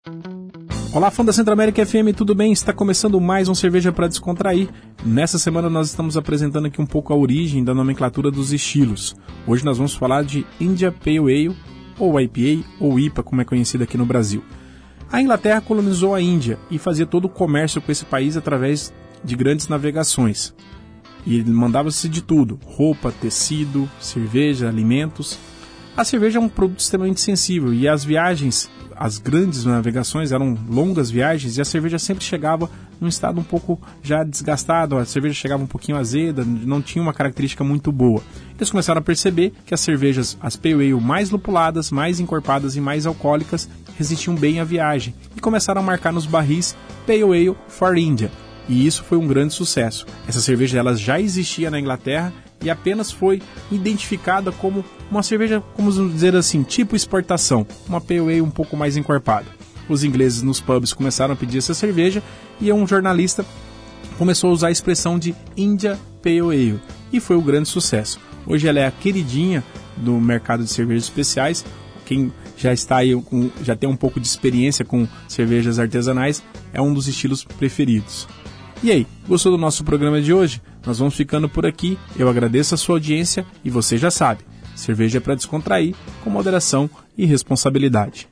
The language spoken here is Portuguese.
Olá, fã da Centro-América FM, tudo bem? Está começando mais um Cerveja para Descontrair. Nessa semana nós estamos apresentando aqui um pouco a origem da nomenclatura dos estilos. Hoje nós vamos falar de India Pale Ale, ou IPA, ou IPA, como é conhecido aqui no Brasil. A Inglaterra colonizou a Índia e fazia todo o comércio com esse país através de grandes navegações. E mandava-se de tudo: roupa, tecido, cerveja, alimentos. A cerveja é um produto extremamente sensível e as viagens, as grandes navegações eram longas viagens e a cerveja sempre chegava num estado um pouco já desgastado, a cerveja chegava um pouquinho azeda, não tinha uma característica muito boa. Eles começaram a perceber que as cervejas, as Pale Ale mais lupuladas, mais encorpadas e mais alcoólicas resistiam bem à viagem e começaram a marcar nos barris Pale Ale for India. E isso foi um grande sucesso. Essa cerveja ela já existia na Inglaterra e apenas foi identificada como uma cerveja, como dizer assim, tipo exportação, uma Pale Ale um pouco mais encorpada. Os ingleses nos pubs começaram a pedir essa cerveja e um jornalista começou a usar a expressão de India Pale Ale e foi um grande sucesso. Hoje ela é a queridinha do mercado de cervejas especiais. Quem já está aí, já tem um pouco de experiência com cervejas artesanais, é um dos estilos preferidos. E aí, gostou do nosso programa de hoje? Nós vamos ficando por aqui, eu agradeço a sua audiência e você já sabe, cerveja é para descontrair, com moderação e responsabilidade.